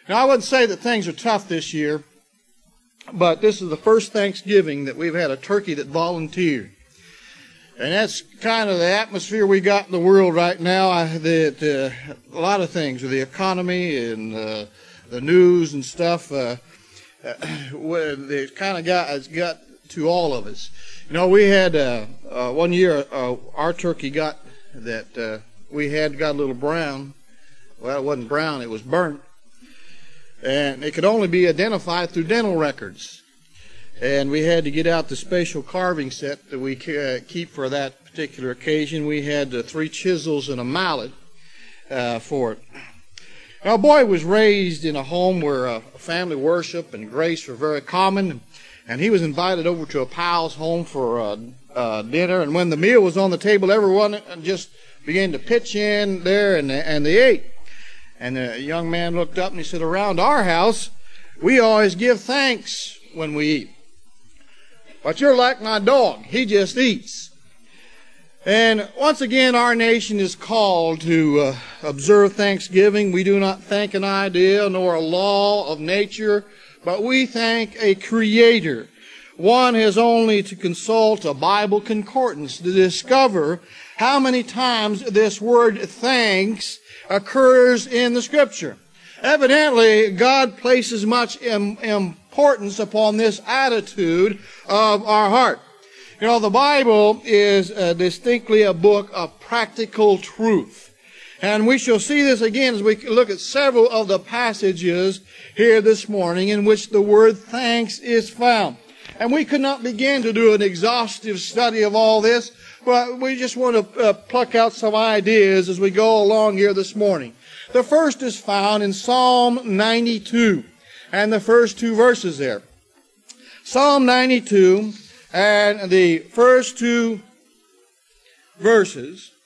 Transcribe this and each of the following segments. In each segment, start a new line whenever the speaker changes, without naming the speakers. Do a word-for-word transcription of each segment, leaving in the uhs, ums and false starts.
Now, I wouldn't say that things are tough this year, but this is the first Thanksgiving that we've had a turkey that volunteered. And that's kind of the atmosphere we got in the world right now. I, that uh, a lot of things with the economy and uh, the news and stuff, uh, uh, it kind of got it's got to all of us. You know, we had uh, uh, one year uh, our turkey got that uh, we had got a little brown. Well, it wasn't brown; it was burnt, and it could only be identified through dental records. And we had to get out the special carving set that we uh, keep for that particular occasion. We had uh, three chisels and a mallet uh, for it. Our boy was raised in a home where uh, family worship and grace were very common, and he was invited over to a pal's home for uh, uh, dinner. And when the meal was on the table, everyone just began to pitch in there, and and they ate. And the young man looked up and he said, "Around our house, we always give thanks when we eat. But you're like my dog. He just eats." And once again, our nation is called to uh, observe Thanksgiving. We do not thank an idea nor a law of nature, but we thank a Creator. One has only to consult a Bible concordance to discover how many times this word thanks occurs in the Scripture. Evidently, God places much im- importance upon this attitude of our heart. You know, the Bible is uh, distinctly a book of practical truth. And we shall see this again as we look at several of the passages here this morning in which the word thanks is found. And we could not begin to do an exhaustive study of all this, but we just want to uh, pluck out some ideas as we go along here this morning. The first is found in Psalm ninety-two, and the first two verses there. Psalm ninety-two, and the first two verses.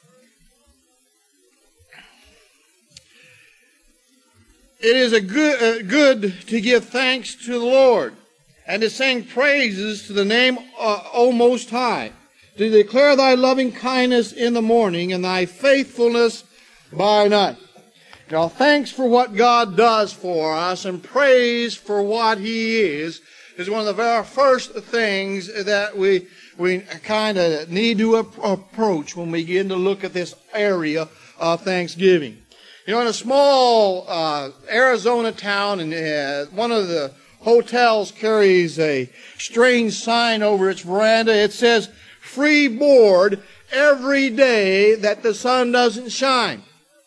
It is a good, uh, good to give thanks to the Lord, and to sing praises to the name, uh, O Most High, to declare thy loving kindness in the morning, and thy faithfulness by night. Now, thanks for what God does for us and praise for what He is is one of the very first things that we we kind of need to approach when we begin to look at this area of Thanksgiving. You know, in a small uh, Arizona town, and uh, one of the hotels carries a strange sign over its veranda. It says, "Free board every day that the sun doesn't shine."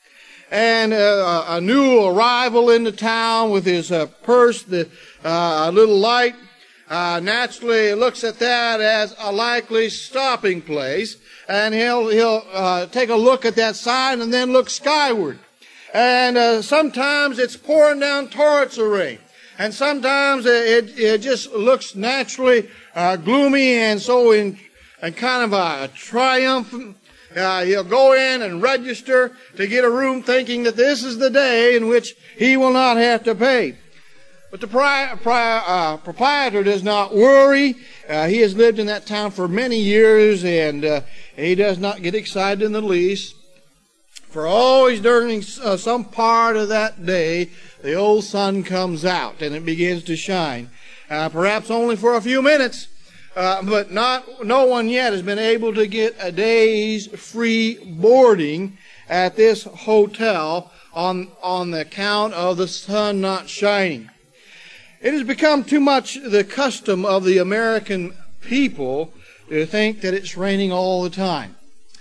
And uh, a new arrival in the town with his uh, purse, the, uh, a little light, uh, naturally looks at that as a likely stopping place, and he'll he'll uh, take a look at that sign and then look skyward. And uh, sometimes it's pouring down torrents of rain, and sometimes it it just looks naturally uh, gloomy, and so in and kind of a triumphant. Uh, he'll go in and register to get a room thinking that this is the day in which he will not have to pay. But the pri- pri- uh, proprietor does not worry. Uh, he has lived in that town for many years, and uh, he does not get excited in the least. For always during uh, some part of that day, the old sun comes out and it begins to shine. Uh, perhaps only for a few minutes. Uh, but not, no one yet has been able to get a day's free boarding at this hotel on, on the account of the sun not shining. It has become too much the custom of the American people to think that it's raining all the time.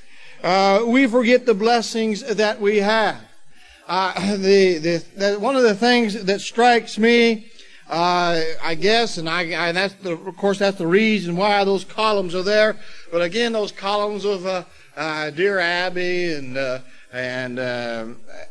Uh, we forget the blessings that we have. Uh, the, the, the, one of the things that strikes me Uh, I guess, and I, I that's the, of course, that's the reason why those columns are there. But again, those columns of uh, uh, dear Abby and uh, and uh,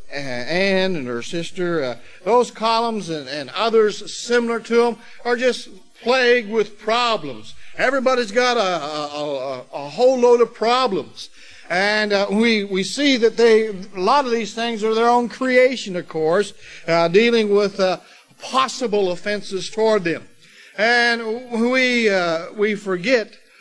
Ann and her sister, uh, those columns and, and others similar to them are just plagued with problems. Everybody's got a, a, a, a whole load of problems. And uh, we we see that they a lot of these things are their own creation, of course, uh, dealing with uh, possible offenses toward them. And we uh, we forget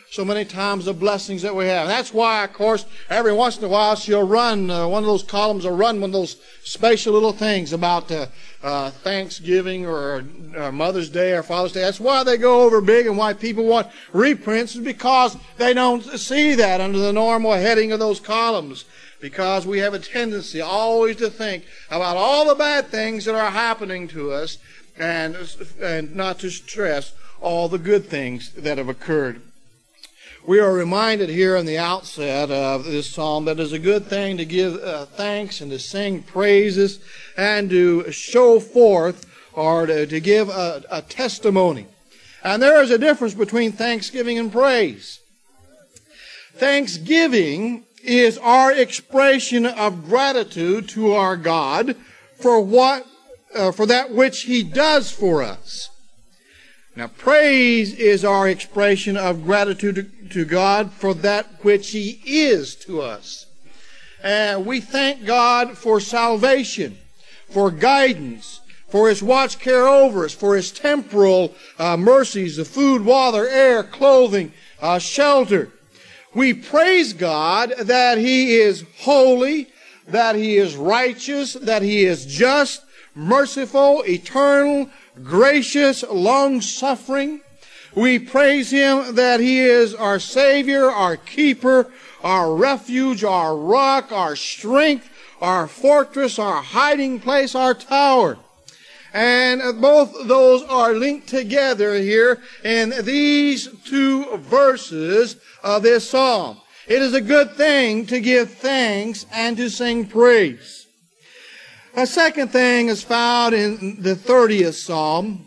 so many times the blessings that we have. And that's why, of course, every once in a while she'll run, uh, one of those columns will run one of those special little things about uh, uh, Thanksgiving or uh, Mother's Day or Father's Day. That's why they go over big, and why people want reprints is because they don't see that under the normal heading of those columns. Because we have a tendency always to think about all the bad things that are happening to us, and, and not to stress all the good things that have occurred. We are reminded here in the outset of this psalm that it is a good thing to give uh, thanks and to sing praises and to show forth or to, to give a, a testimony. And there is a difference between thanksgiving and praise. Thanksgiving is our expression of gratitude to our God for what, uh, for that which He does for us. Now, praise is our expression of gratitude to, to God for that which He is to us. And we thank God for salvation, for guidance, for His watch care over us, for His temporal uh, mercies, the food, water, air, clothing, uh, shelter. We praise God that He is holy, that He is righteous, that He is just, merciful, eternal, gracious, long-suffering. We praise Him that He is our Savior, our keeper, our refuge, our rock, our strength, our fortress, our hiding place, our tower. And both those are linked together here in these two verses of this psalm. It is a good thing to give thanks and to sing praise. A second thing is found in the thirtieth Psalm.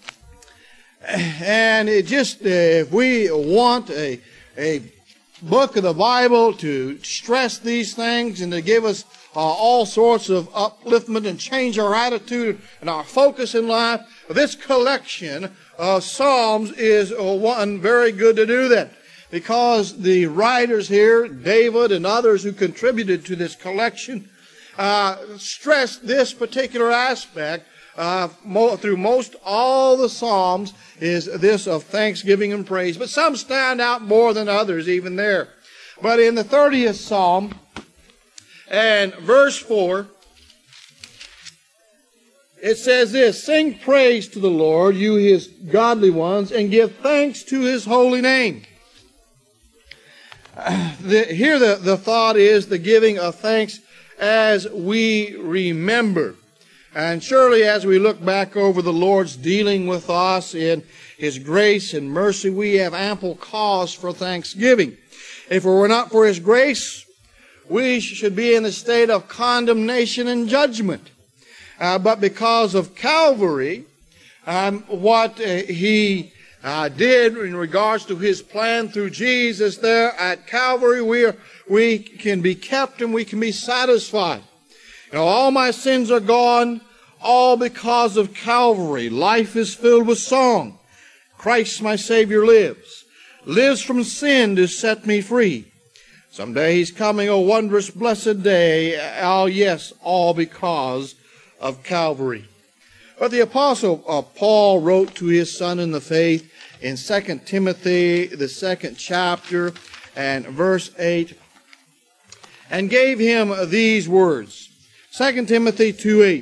And it just, uh, if we want a, a book of the Bible to stress these things and to give us uh, all sorts of upliftment and change our attitude and our focus in life, this collection of Psalms is uh, one very good to do that. Because the writers here, David and others who contributed to this collection, uh, stressed this particular aspect uh, mo- through most all the Psalms is this of thanksgiving and praise. But some stand out more than others even there. But in the thirtieth Psalm and verse four, it says this, "Sing praise to the Lord, you His godly ones, and give thanks to His holy name." The, here the, the thought is the giving of thanks as we remember. And surely as we look back over the Lord's dealing with us in His grace and mercy, we have ample cause for thanksgiving. If it were not for His grace, we should be in a state of condemnation and judgment. Uh, but because of Calvary, um, what uh, He Uh, did in regards to His plan through Jesus there at Calvary, we are, we can be kept and we can be satisfied. You know, all my sins are gone, all because of Calvary. Life is filled with song. Christ my Savior lives, lives from sin to set me free. Someday He's coming, a wondrous blessed day. Oh yes, all because of Calvary. But the Apostle uh, Paul wrote to his son in the faith in Second Timothy, the second chapter, and verse eight, and gave him these words. Second Timothy two eight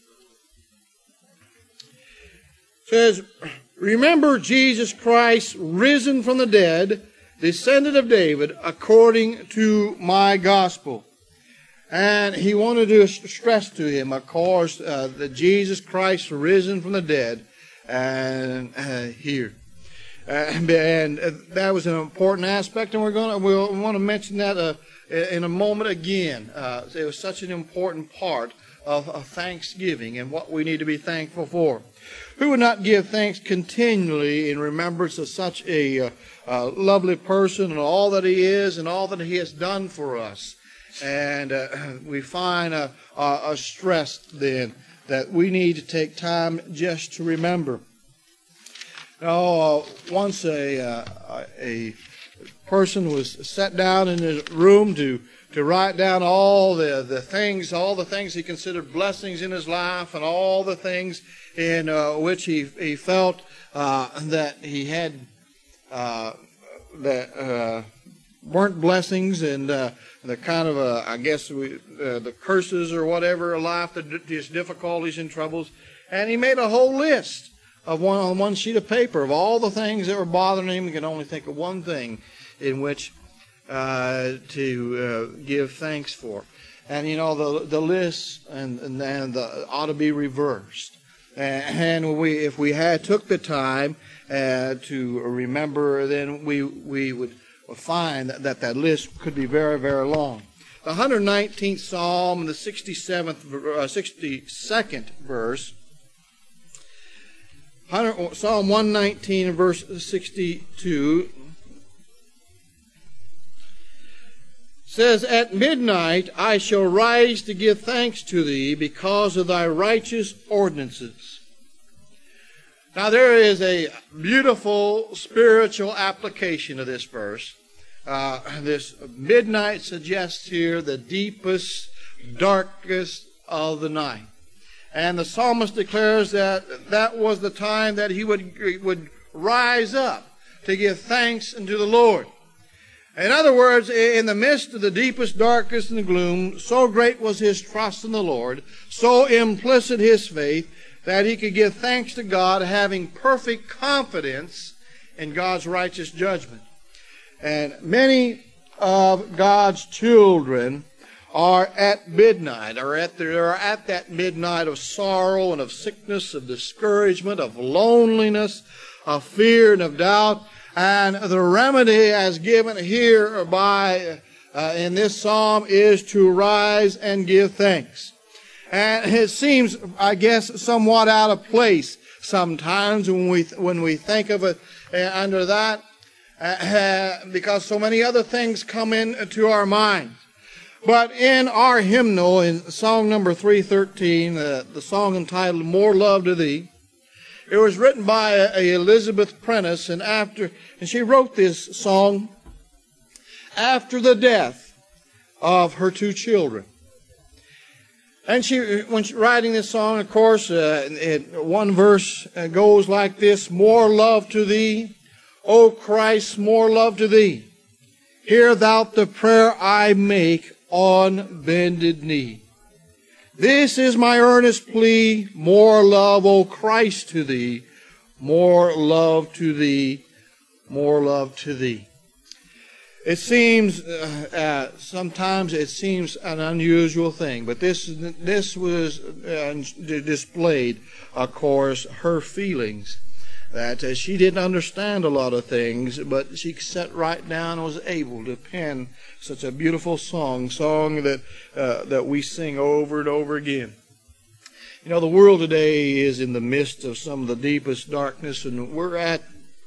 says, "Remember Jesus Christ, risen from the dead, descendant of David, according to my gospel." And he wanted to stress to him, of course, uh, that Jesus Christ risen from the dead, and uh, here, uh, and uh, that was an important aspect, and we're going to we'll want to mention that uh, in a moment again. Uh, it was such an important part of, of Thanksgiving and what we need to be thankful for. Who would not give thanks continually in remembrance of such a uh, uh, lovely person and all that he is and all that he has done for us? And uh, we find a, a, a stress then that we need to take time just to remember. Now, uh, once a, uh, a person was sat down in his room to, to write down all the, the things, all the things he considered blessings in his life and all the things in uh, which he, he felt uh, that he had uh, that uh, weren't blessings and uh, the kind of, uh, I guess, we, uh, the curses or whatever of life, the just difficulties and troubles. And he made a whole list of one on one sheet of paper of all the things that were bothering him. He could only think of one thing in which uh, to uh, give thanks for. And, you know, the the list and, and, and the, ought to be reversed. And we, if we had took the time uh, to remember, then we we would find that, that that list could be very, very long. The one hundred nineteenth Psalm, the sixty-seventh, uh, sixty-second verse, Psalm one nineteen, verse sixty-two, says, "At midnight I shall rise to give thanks to thee because of thy righteous ordinances." Now there is a beautiful spiritual application of this verse. Uh, this midnight suggests here the deepest, darkest of the night. And the psalmist declares that that was the time that he would, would rise up to give thanks unto the Lord. In other words, in the midst of the deepest darkness and the gloom, so great was his trust in the Lord, so implicit his faith, that he could give thanks to God, having perfect confidence in God's righteous judgment. And many of God's children are at midnight, are at, the, are at that midnight of sorrow and of sickness, of discouragement, of loneliness, of fear and of doubt. And the remedy as given here by uh, in this psalm is to rise and give thanks. And it seems, I guess, somewhat out of place sometimes when we when we think of it uh, under that, uh, because so many other things come into our minds. But in our hymnal, in song number three thirteen, uh, the song entitled "More Love to Thee," it was written by a, a Elizabeth Prentice, and after and she wrote this song after the death of her two children. And she, when she writing this song, of course, uh, it, one verse goes like this: "More love to thee, O Christ, more love to thee. Hear thou the prayer I make on bended knee. This is my earnest plea, more love, O Christ, to thee, more love to thee, more love to thee." It seems, uh, uh, sometimes it seems an unusual thing, but this this was uh, displayed, of course, her feelings. That uh, she didn't understand a lot of things, but she sat right down and was able to pen such a beautiful song, song that uh, that we sing over and over again. You know, the world today is in the midst of some of the deepest darkness, and we're at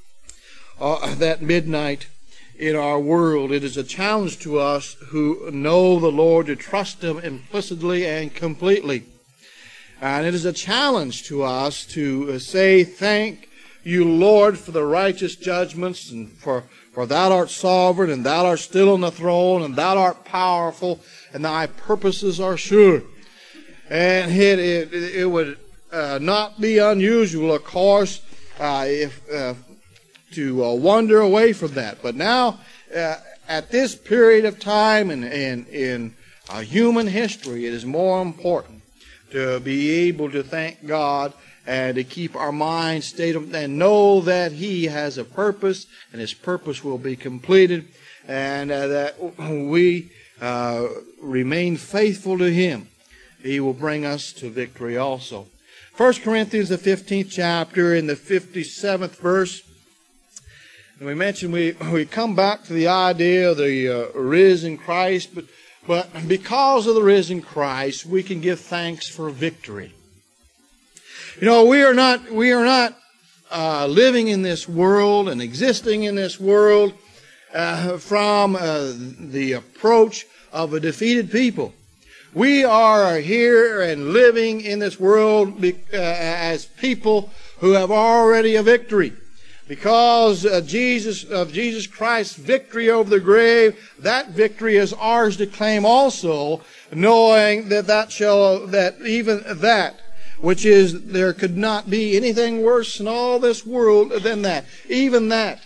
uh, that midnight in our world. It is a challenge to us who know the Lord to trust Him implicitly and completely. And it is a challenge to us to say, "Thank you, Lord, for the righteous judgments, and for, for thou art sovereign, and thou art still on the throne, and thou art powerful, and thy purposes are sure." And it, it, it would uh, not be unusual, of course, uh, if uh, to uh, wander away from that. But now, uh, at this period of time in, in, in uh, human history, it is more important to be able to thank God and to keep our minds stayed and know that He has a purpose, and His purpose will be completed, and uh, that we uh, remain faithful to Him. He will bring us to victory also. First Corinthians, the fifteenth chapter, in the fifty-seventh verse. And we mentioned we, we come back to the idea of the uh, risen Christ, but, but because of the risen Christ, we can give thanks for victory. You know, we are not, we are not uh, living in this world and existing in this world uh, from uh, the approach of a defeated people. We are here and living in this world be, uh, as people who have already a victory. Because of Jesus, of Jesus Christ's victory over the grave, that victory is ours to claim also, knowing that that shall, that even that, which is, there could not be anything worse in all this world than that. Even that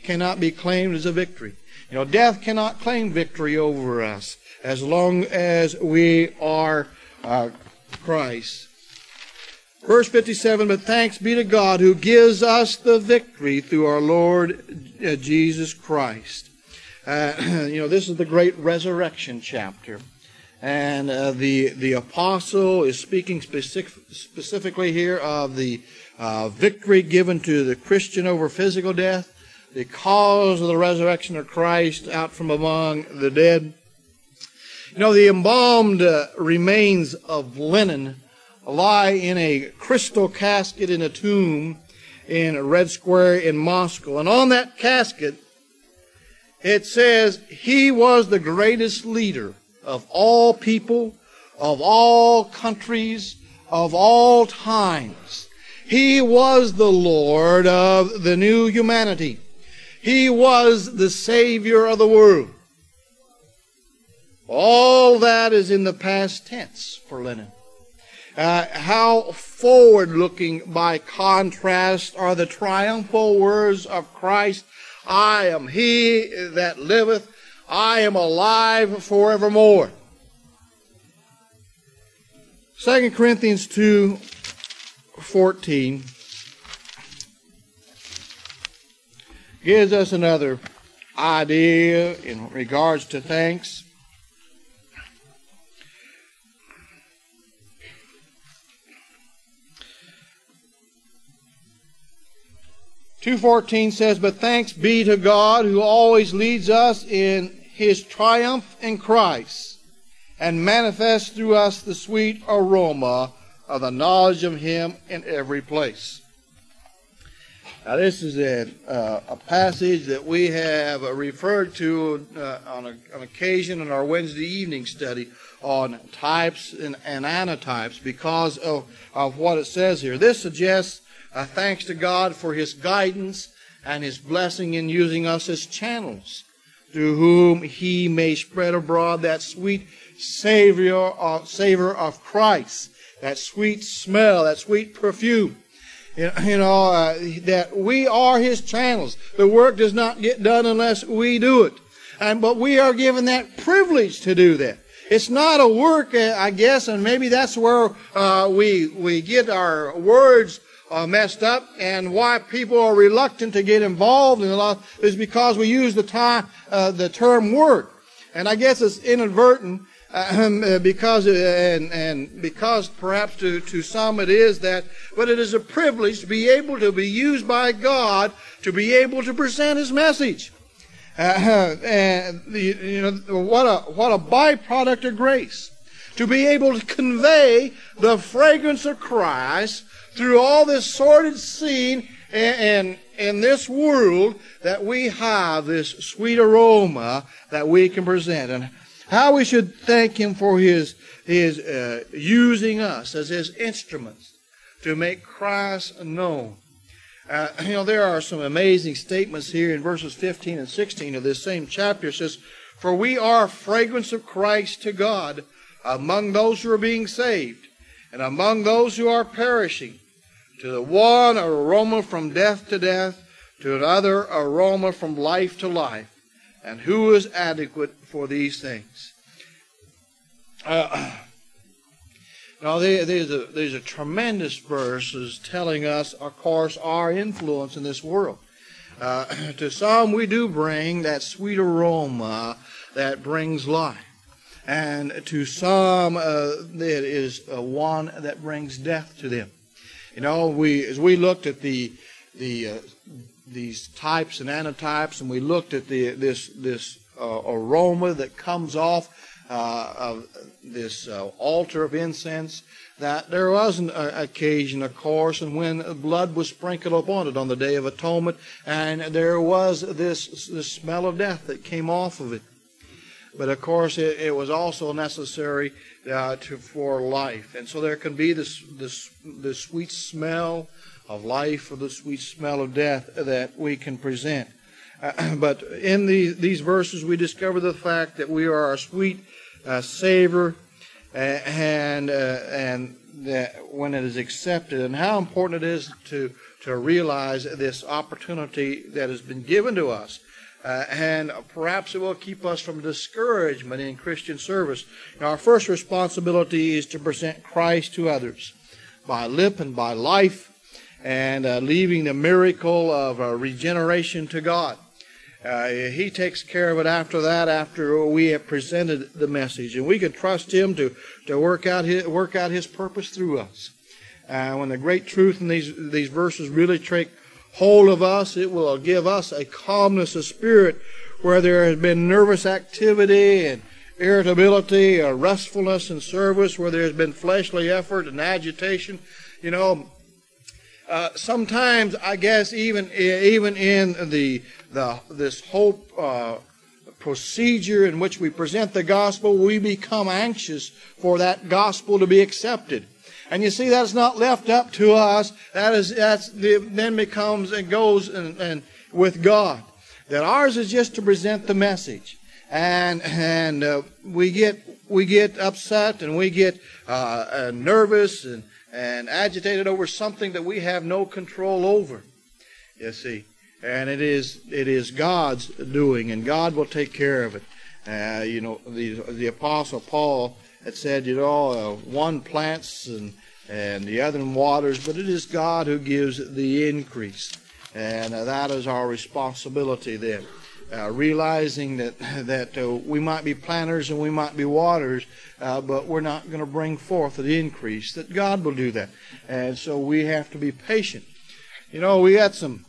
cannot be claimed as a victory. You know, death cannot claim victory over us as long as we are uh, Christ. Verse fifty-seven, but thanks be to God who gives us the victory through our Lord uh, Jesus Christ. Uh, you know, this is the great resurrection chapter. And uh, the the apostle is speaking specific, specifically here of the uh, victory given to the Christian over physical death because of the resurrection of Christ out from among the dead. You know, the embalmed uh, remains of linen lie in a crystal casket in a tomb in Red Square in Moscow. And on that casket, it says, he was the greatest leader of all people, of all countries, of all times. He was the Lord of the new humanity. He was the Savior of the world. All that is in the past tense for linen. Uh, how forward-looking, by contrast, are the triumphal words of Christ. I am he that liveth. I am alive forevermore. Second Corinthians two fourteen gives us another idea in regards to thanks. two fourteen says, but thanks be to God who always leads us in His triumph in Christ and manifests through us the sweet aroma of the knowledge of Him in every place. Now this is a, uh, a passage that we have referred to uh, on a, an occasion in our Wednesday evening study on types and, and antitypes because of, of what it says here. This suggests Uh, thanks to God for His guidance and His blessing in using us as channels through whom He may spread abroad that sweet savor of, savor of Christ, that sweet smell, that sweet perfume. You, you know, uh, that we are His channels. The work does not get done unless we do it. And, but we are given that privilege to do that. It's not a work, uh, I guess, and maybe that's where uh, we we get our words Uh, messed up, and why people are reluctant to get involved in a lot is because we use the time, uh, the term work, and I guess it's inadvertent uh, because and and because perhaps to to some it is that, but it is a privilege to be able to be used by God to be able to present His message, uh, and you know what a what a byproduct of grace to be able to convey the fragrance of Christ through all this sordid scene and in this world, that we have this sweet aroma that we can present, and how we should thank Him for His His uh, using us as His instruments to make Christ known. Uh, you know, there are some amazing statements here in verses fifteen and sixteen of this same chapter. It says, "For we are fragrance of Christ to God among those who are being saved, and among those who are perishing. To the one, aroma from death to death, to another, aroma from life to life. And who is adequate for these things?" Uh, now, these are, these are tremendous verses telling us, of course, our influence in this world. Uh, to some, we do bring that sweet aroma that brings life. And to some, uh, it is uh, one that brings death to them. You know, we as we looked at the the uh, these types and antitypes, and we looked at the this this uh, aroma that comes off uh, of this uh, altar of incense, that there was an uh, occasion, of course, and when blood was sprinkled upon it on the Day of Atonement, and there was this this smell of death that came off of it. But of course, it, it was also necessary uh, to, for life, and so there can be this this this sweet smell of life or the sweet smell of death that we can present. Uh, but in the, these verses, we discover the fact that we are a sweet uh, savor and uh, and that when it is accepted, and how important it is to to realize this opportunity that has been given to us. Uh, and perhaps it will keep us from discouragement in Christian service. Now, our first responsibility is to present Christ to others by lip and by life, and uh, leaving the miracle of uh, regeneration to God. Uh, he takes care of it after that, after we have presented the message, and we can trust Him to to work out His, work out His purpose through us. Uh, when the great truth in these these verses really take hold of us, it will give us a calmness of spirit where there has been nervous activity and irritability or restfulness in service, where there has been fleshly effort and agitation. You know, uh, sometimes I guess even even in the the this whole uh, procedure in which we present the gospel, we become anxious for that gospel to be accepted. And you see, that's not left up to us. That is, that's the, then becomes and goes and, and with God. That ours is just to present the message, and and uh, we get we get upset and we get uh, uh, nervous and and agitated over something that we have no control over. You see, and it is it is God's doing, and God will take care of it. Uh, you know, the the Apostle Paul had said, you know, uh, one plants and and the other waters, but it is God who gives the increase, and uh, that is our responsibility then. Uh, realizing that that uh, we might be planters and we might be waters, uh, but we're not going to bring forth the increase. That God will do that, and so we have to be patient. You know, we got some.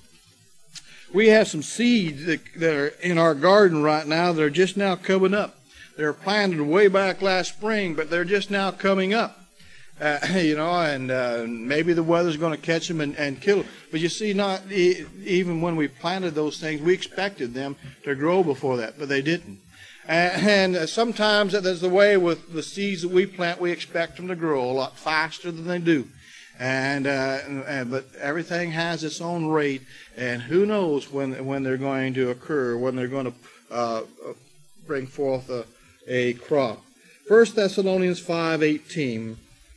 We have some seeds that, that are in our garden right now that are just now coming up. They're planted way back last spring, but they're just now coming up. Uh, you know, and uh, maybe the weather's going to catch them and, and kill them. But you see, not e- even when we planted those things, we expected them to grow before that, but they didn't. And, and sometimes that's the way with the seeds that we plant. We expect them to grow a lot faster than they do. And, uh, and but everything has its own rate, and who knows when when they're going to occur, when they're going to uh, bring forth a, a crop. First Thessalonians five eighteen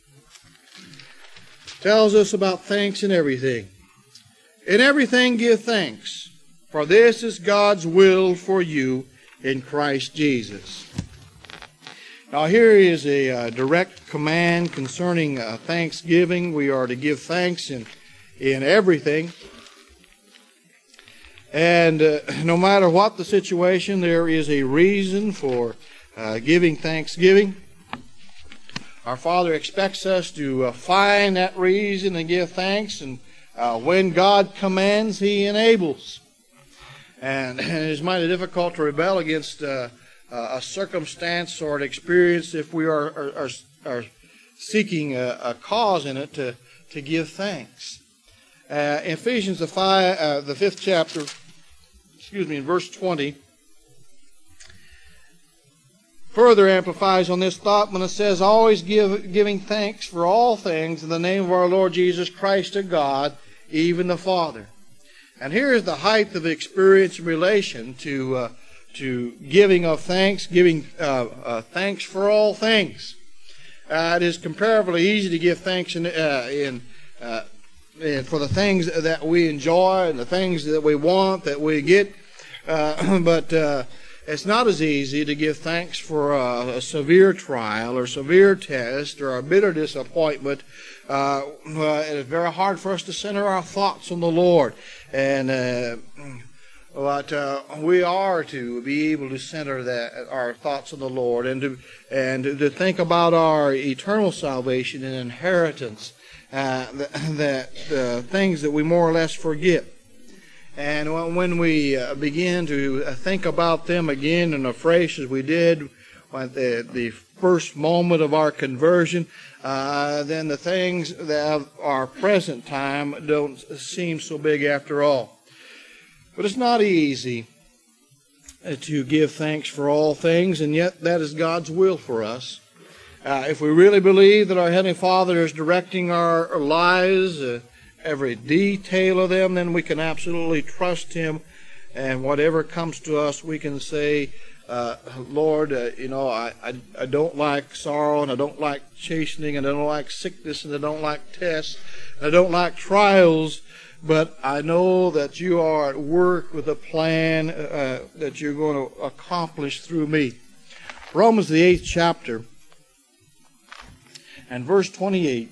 tells us about thanks in everything. In everything give thanks, for this is God's will for you in Christ Jesus. Now here is a uh, direct command concerning uh, thanksgiving. We are to give thanks in, in everything. And uh, no matter what the situation, there is a reason for uh, giving thanksgiving. Our Father expects us to uh, find that reason and give thanks. And uh, when God commands, He enables. And, and it is mighty difficult to rebel against uh, a circumstance or an experience if we are are, are, are seeking a, a cause in it to, to give thanks. Uh, in Ephesians the five, uh, the fifth chapter, excuse me, in verse twenty, further amplifies on this thought when it says, "Always give giving thanks for all things in the name of our Lord Jesus Christ to God, even the Father." And here is the height of experience in relation to uh, to giving of thanks, giving uh, uh, thanks for all things. Uh, it is comparatively easy to give thanks in, uh, in, uh, in for the things that we enjoy and the things that we want, that we get, uh, but uh, it's not as easy to give thanks for a, a severe trial or severe test or a bitter disappointment. Uh, uh, it is very hard for us to center our thoughts on the Lord, and uh, But uh, we are to be able to center that our thoughts on the Lord, and to and to think about our eternal salvation and inheritance, uh, that the uh, things that we more or less forget. And when we uh, begin to think about them again and afresh, as we did at the the first moment of our conversion, uh, then the things that are present time don't seem so big after all. But it's not easy to give thanks for all things, and yet that is God's will for us. Uh, if we really believe that our Heavenly Father is directing our lives, uh, every detail of them, then we can absolutely trust Him, and whatever comes to us, we can say, uh, Lord, uh, you know, I, I, I don't like sorrow, and I don't like chastening, and I don't like sickness, and I don't like tests, and I don't like trials, but I know that you are at work with a plan uh, that you're going to accomplish through me. Romans, the eighth chapter, and verse twenty-eight.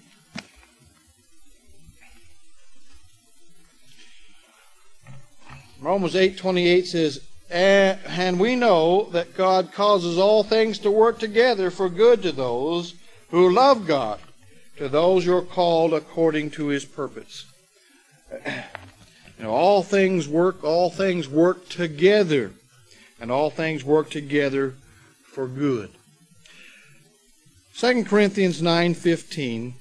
Romans eight twenty-eight says, and we know that God causes all things to work together for good to those who love God, to those who are called according to His purpose. You know, all things work, all things work together, and all things work together for good. Second Corinthians nine fifteen.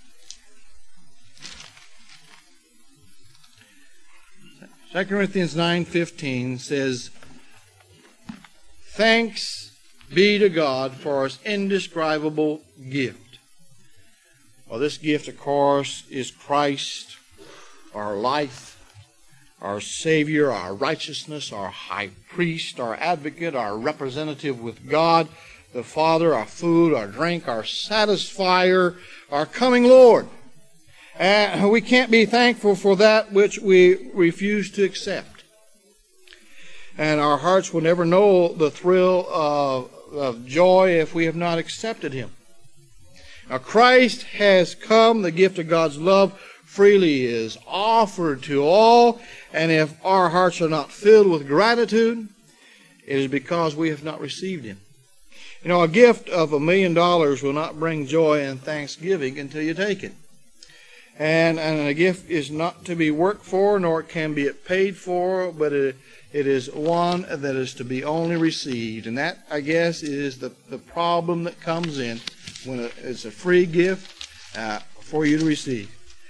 Second Corinthians nine fifteen says, thanks be to God for His indescribable gift. Well, this gift, of course, is Christ, our life, our Savior, our righteousness, our high priest, our advocate, our representative with God, the Father, our food, our drink, our satisfier, our coming Lord. And we can't be thankful for that which we refuse to accept. And our hearts will never know the thrill of, of joy if we have not accepted Him. Now, Christ has come. The gift of God's love freely is offered to all. And if our hearts are not filled with gratitude, it is because we have not received Him. You know, a gift of a million dollars will not bring joy and thanksgiving until you take it. And, and a gift is not to be worked for, nor can be it paid for, but it, it is one that is to be only received. And that, I guess, is the, the problem that comes in when it's a free gift uh, for you to receive.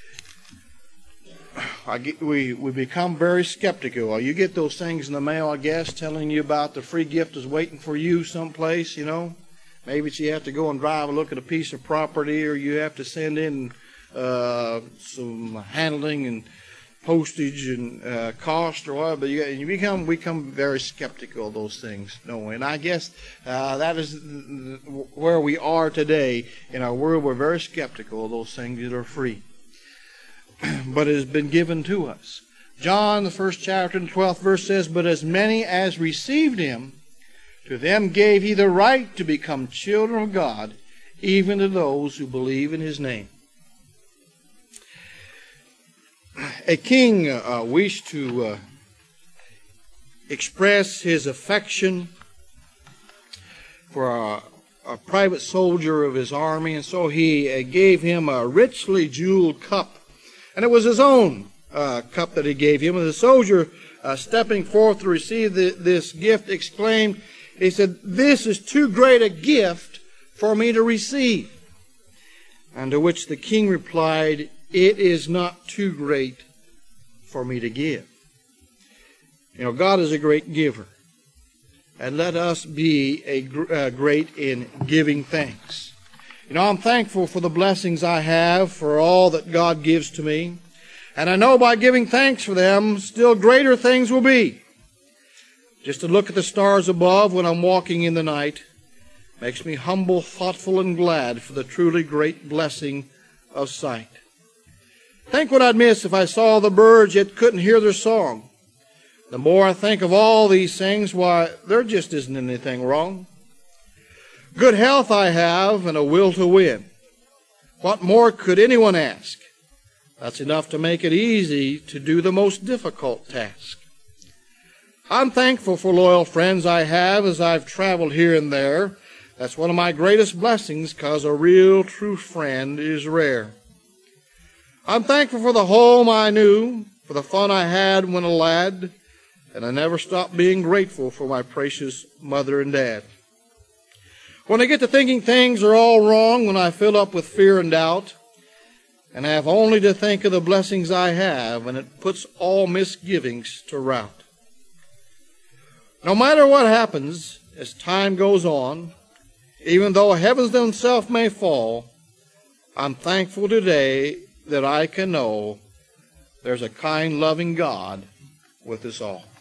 I get, we, we become very skeptical. You get those things in the mail, I guess, telling you about the free gift is waiting for you someplace, you know. Maybe it's you have to go and drive and look at a piece of property, or you have to send in uh, some handling and postage and uh, cost or whatever. But you, you become we become very skeptical of those things, don't we? And I guess uh, that is where we are today in our world. We're very skeptical of those things that are free. But it has been given to us. John, the first chapter and twelfth verse says, but as many as received Him, to them gave He the right to become children of God, even to those who believe in His name. A king uh, wished to uh, express his affection for a, a private soldier of his army, and so he uh, gave him a richly jeweled cup. And it was his own uh, cup that he gave him. And the soldier, uh, stepping forth to receive the, this gift, exclaimed, he said, this is too great a gift for me to receive. And to which the king replied, it is not too great for me to give. You know, God is a great giver. And let us be a gr- uh, great in giving thanks. You know, I'm thankful for the blessings I have, for all that God gives to me. And I know by giving thanks for them, still greater things will be. Just to look at the stars above when I'm walking in the night makes me humble, thoughtful, and glad for the truly great blessing of sight. Think what I'd miss if I saw the birds yet couldn't hear their song. The more I think of all these things, why, there just isn't anything wrong. Good health I have and a will to win. What more could anyone ask? That's enough to make it easy to do the most difficult task. I'm thankful for loyal friends I have as I've traveled here and there. That's one of my greatest blessings, because a real true friend is rare. I'm thankful for the home I knew, for the fun I had when a lad, and I never stopped being grateful for my precious mother and dad. When I get to thinking things are all wrong, when I fill up with fear and doubt, and I have only to think of the blessings I have, and it puts all misgivings to rout. No matter what happens as time goes on, even though heavens themselves may fall, I'm thankful today that I can know there's a kind, loving God with us all.